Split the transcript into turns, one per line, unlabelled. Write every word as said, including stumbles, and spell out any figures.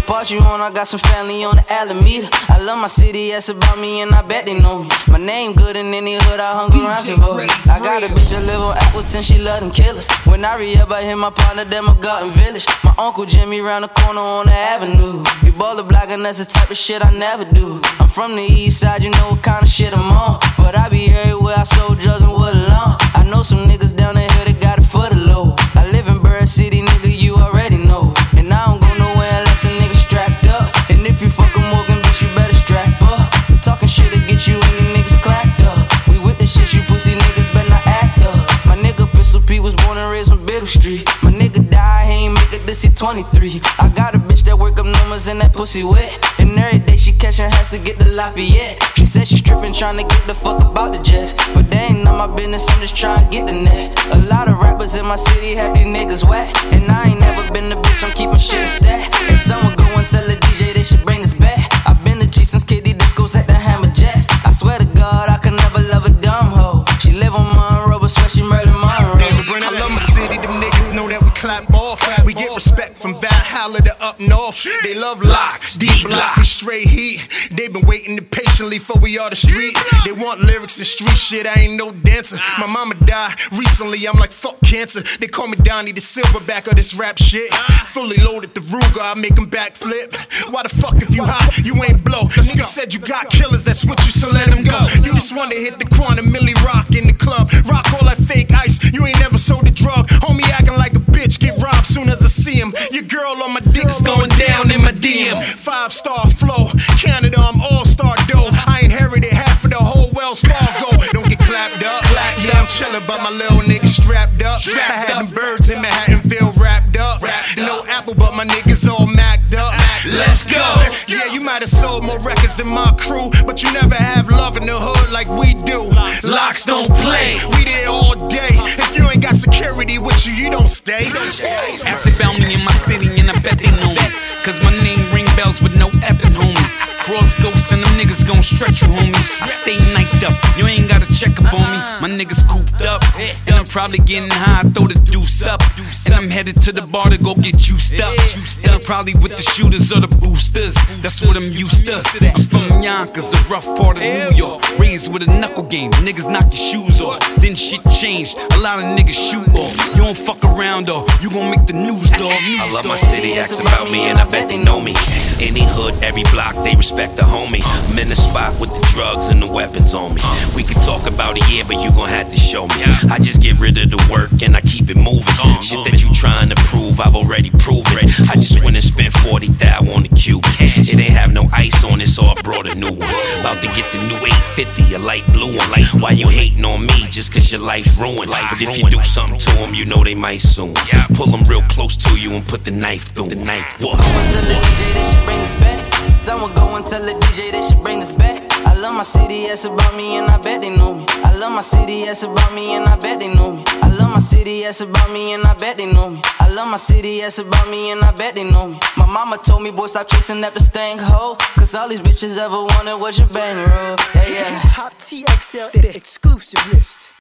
part you on, I got some family on the Alameda. I love my city, that's about me, and I bet they know me. My name good in any hood, I hung around Savoy. I got a bitch that live on Appleton, she love them killers. When I re-up, I hit my partner, them a Garden Village. My uncle Jimmy round the corner on the avenue. We ball the block, and that's the type of shit I never do. I'm from the east side, you know what kind of shit I'm on. But I be everywhere, I sold drugs and wood alone. I know some niggas down the hill that got it for the low. I live in Bird City, nigga, you already know. And I don't go nowhere unless a nigga strapped up. And if you fuckin' Morgan, bitch, you better strap up. Talking shit to get you and your niggas clapped up. We with the shit, you pussy niggas better not act up. My nigga Pistol P was born and raised on Biddle Street. My nigga died, he ain't make it this he twenty-three. I got a bitch that work up numbers and that pussy wet. And every day she catchin' has to get the Lafayette. She said she strippin' tryna get the fuck about the jets. But they ain't none my business, I'm just tryna get the net. A lot of rappers in my city have these niggas whack. And I ain't never been the bitch, I'm keepin' shit a stat. And someone go and tell the D J they should bring this back. I been the G since K D discos at the Hammer Jacks. I swear to God, I could never love a dumb hoe. She live on Monroe, but swear she murdered Monroe.
I love my city, them niggas know that we clap off. We get respect from Valhalla to up north. They love locks, deep block, and straight heat. They been waiting patiently for we all the street. They want lyrics and street shit, I ain't no dancer. My mama died recently, I'm like fuck cancer. They call me Donnie, the silverback of this rap shit. Fully loaded the Ruger, I make them backflip. Why the fuck if you hot, you ain't blow? Nigga said you got killers, that's what you, so let them go. You just wanna hit the quantum milli rock in the club. Rock all that fake ice, you ain't never sold a drug. Homie acting like a bitch, get robbed soon as I see him. Your girl on my dick is going down in my D M. Five star flow, Canada, I'm all star dough. I inherited half of the whole Wells Fargo. Don't get clapped up. Yeah, I'm chillin', but my little nigga strapped up. I had them birds in Manhattanville wrapped up. No Apple, but my niggas all macked up. Let's go. Yeah, you might have sold more records than my crew, but you never have love in the hood like we do. Locks don't play, we there all day. If you ain't got security with you, you don't stay.
Acid found me in my city and I bet they know me. Cause my name ring bells with no effing, homie. Cross ghosts and them niggas gon' stretch you, homie. I stay niked up, you ain't gotta check up on me. My niggas cooped up, and I'm probably getting high, throw the deuce up. And I'm headed to the bar to go get juiced up. And I'm probably with the shooters or the boosters, that's what I'm used to. I'm from Yonkers, a rough part of New York. Raised with a knuckle game, niggas knock your shoes off. Then shit changed, a lot of niggas shoot off. You don't fuck around though, you gon' make the news, dog.
I love my city, ask about me and I bet they know me. Any hood, every block, they respect the homie. I'm in the spot with the drugs and the weapons on me. We could talk about it, yeah, but you gon' have to show me. I just get rid of the work and I keep it moving. Shit that you trying to prove, I've already proven. I just went and spent forty thousand on the cube. It ain't have no ice on it, so I brought a new one. About to get the new eight fifty, a light blue one. Like, why you hating on me just cause your life's ruined? But if you do something to them, you know they might soon. Pull them real close to you and put the knife through. The knife. What?
Someone go and tell the D J they should bring this back. I love my city, it's about me and I bet they know me. I love my city, it's about me and I bet they know me. I love my city, it's about me and I bet they know me. I love my city, it's about me and I bet they know me. My mama told me, boy, stop chasing that stank hoe, cause all these bitches ever wanted was your bankroll. Yeah, yeah.
Hip Hop T X L, the exclusive list.